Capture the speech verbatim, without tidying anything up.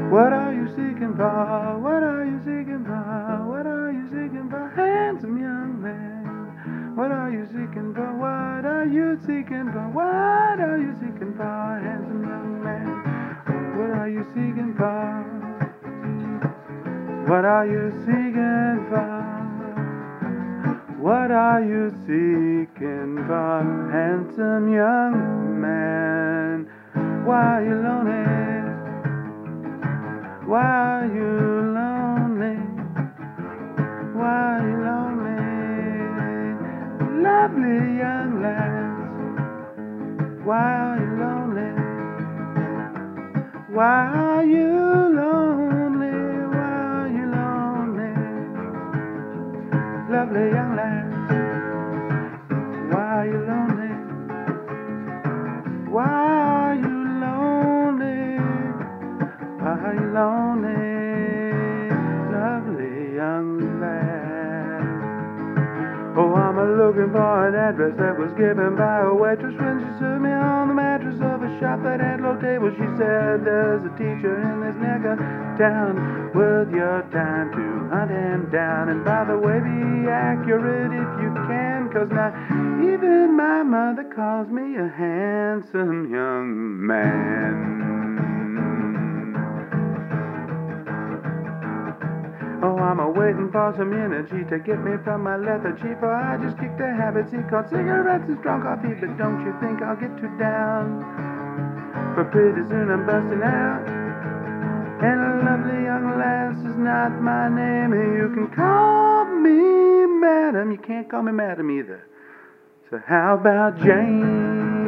What are you seeking for? What are you seeking for? What are you seeking for, handsome young man? What are you seeking for? What are you seeking for? What are you seeking for, handsome young man? What are you seeking for? What are you seeking for? What are you seeking for, handsome young man? Why are you lonely? Why are you lonely? Why are you lonely? Lovely young lads. Why are you lonely? Why are you lonely? Why are you lonely? Lovely young lads. Why are you lonely? Why are you lonely? Why are you lonely? Lovely young lad. Oh, I'm a looking for an address that was given by a waitress when she served me on the mattress of a shop that had low tables. She said, there's a teacher in this neck of town, worth your time to hunt him down. And by the way, be accurate if you can, 'cause now even my mother calls me a handsome young man. Oh, I'm a-waiting for some energy to get me from my lethargy, for I just kicked a habit he called cigarettes and strong coffee. But don't you think I'll get too down, for pretty soon I'm busting out. And a lovely young lass is not my name. You can call me madam, you can't call me madam either. So how about Jane?